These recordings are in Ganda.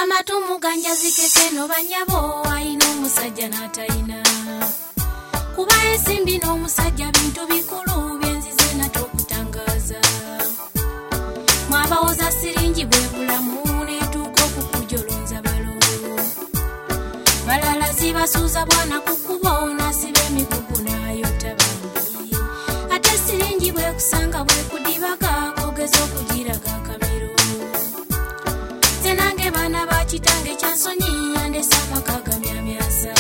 Amatumu ganja zikeke no banyabo ayina omusajja n'atayina. Kuba ensimbi n'omusajja bintu bikulu byenzize nate okutangaza. Mwabawoza siringi bwe bulamu neetuuka okukujolonza balo. Balala zibasuuza bwana kukubo nasiba emigugu n'ayota bambi. Ate siringi bwe kusanga bwe kudibaga kogeza okugiraga akamiro. Nze nange baana ba kitange kyansonyi yandesa amaka gamyamyasa.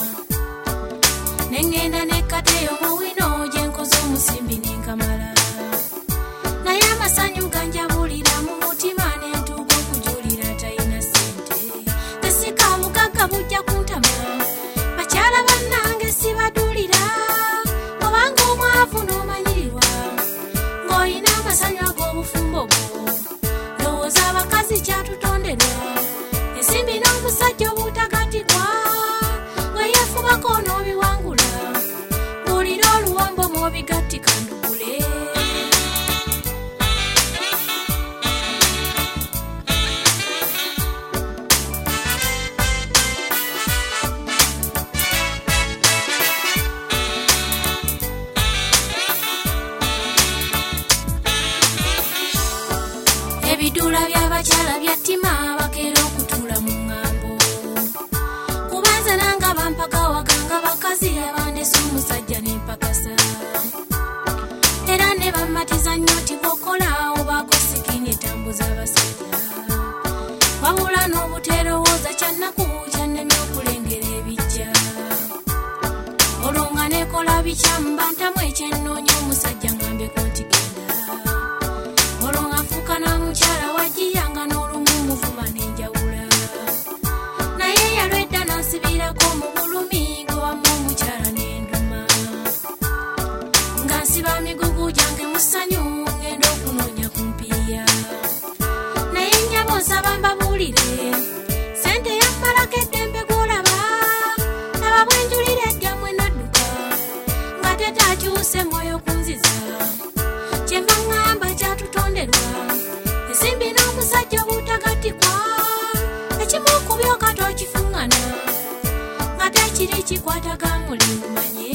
Nengenda nekkateyo mu wino gye nkoze omusimbi nenkamala. Naye amasanyu ganjabulira mu mutima nentuuka okujulira talina ssente. Tesika bugagga bujja kuntama bakyala bannange sibadulira. Obanga omwavu n'omanyirirwa ng'olina amasanyu ag'obufumbo bwo. Lowooza abakazi kyatutonderwa ensimbi n'omusajja obutagatikwa. Weyeefubako n'obiwangula buulira oluwombo mw'obigattika ndugule. Ebidula by'abakyala byattima bakeera okutuula mu ŋŋambo. Kubanza nanga bampaka waganga bakazi abandese omusajja n'empakasa. Era ne bammatiza nnyo ti bw'okola obaako sikini etambuza abasajja. Wabula n'obuteerowooza kyannaku kyannemye okulengera ebijja. Olwo nga neekola bikyamu bantamu ekyennoonya omusajja ngambeko nti genda. Olwo nga nfuuka na mukyala wajjiyanga n'olumu muvuma n'enjawula. Naye yalwedda n'ansibirako mu bulumi gwewamu omukyala n'enduma. Nga nsiba migugu gyange mu ssanyu ngenda okunoonya ku mpiiya. Naye nnyabo nsaba mbabuulire ssente yammalako eddembe gw'olaba. Laba bwe njulira eddamu enadduka nga tetaakyuse mwoyo kunziza. Kyenva ŋŋamba kyatutonderwa ensimbi n'omusajja obutagatikwa. Ekimu ku byo kati okifuŋŋana nga tekiri kikwataga muli mumanye.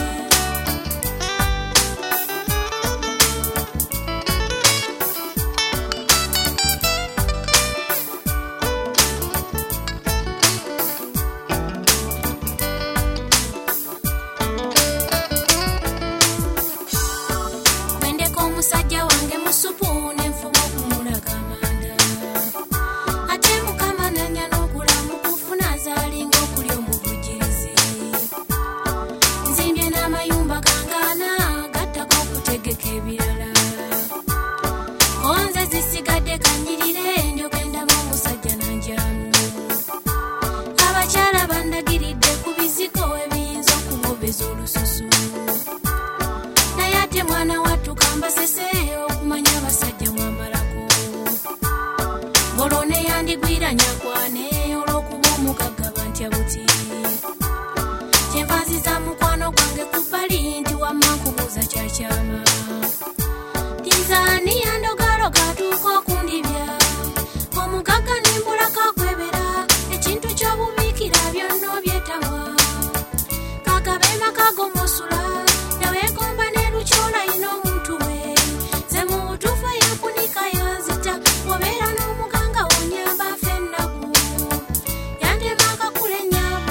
Wendeko omusajja wange mu supu nenfuba okumulaga amanda. Ate mukama nanya n'okulamu kufuna zaalinga okulya omuvujjirizi. Nzimbye n'amayumba gangaana gattako okutegeka ebirala. Konze zisigadde kanyirire ndyogenda omusajja nanjamu. Abakyala bandagiridde ku bizigo ebiyinza okungobeza olususu. Naye ate mwana wattu kambasese okumanya abasajja mwamalako. Olwo ne yandigwira nyakwane olw'okuba omugagga bantya buti. Kyenva nziza mukwano gwange ku bbali nti wamma nkubuuza kyakyama. Tinzaani yandogaloga atuuka okundibya. Omugagga nembulako akwebera ekintu ky'obubiikira byonna obyetamwa. Kagabe maka g'omusula newegomba n'erukyola yina omuntu we. Ze mu butuufu eyakunika yanzita obeera n'omuganga wonyamba afe ennaku. Yandema akakula ennyabo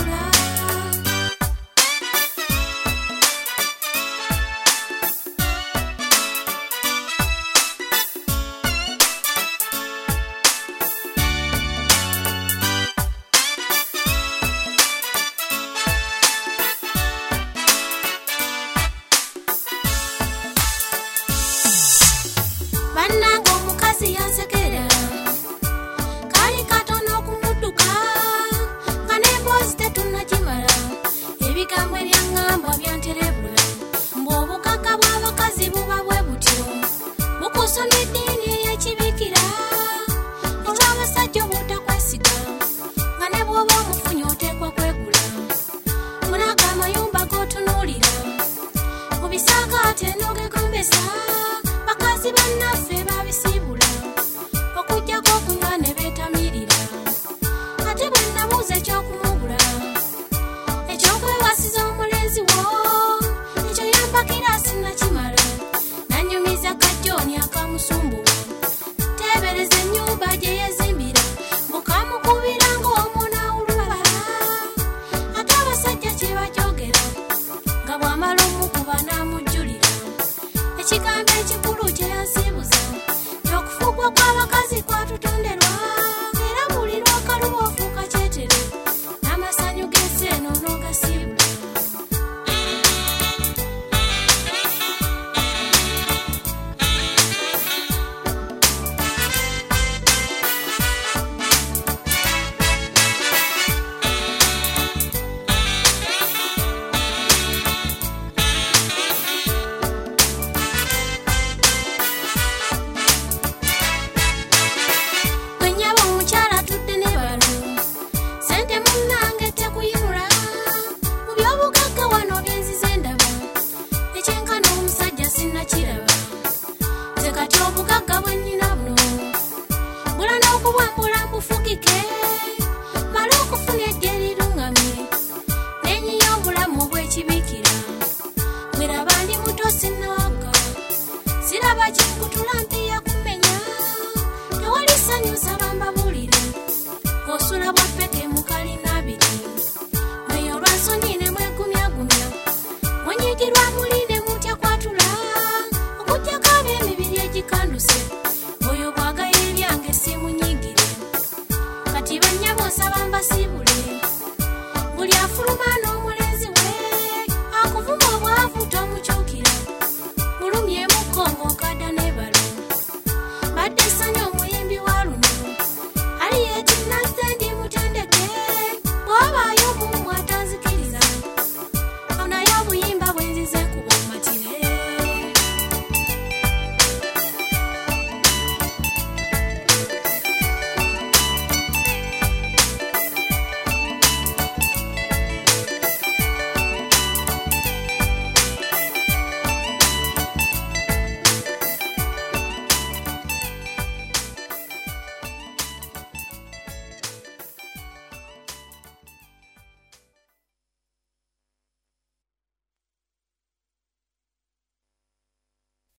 yeetebereza ennyumba gye yezimbira mukamukubira ng'omuna ulula ate abasajja kye bakyogera nga bw'amala omukuba n'amujjulira ekigambo ekikulu kye yansiibuza ky'okufugwa kw'abakazi kwatutonderwa era buli lw'akaluba ofuuka kyetere n'amasanyu g'ensi eno n'ogasiibula. Oyo bwagayira ebyange simunyigire kati bannyabo nsaba mbasi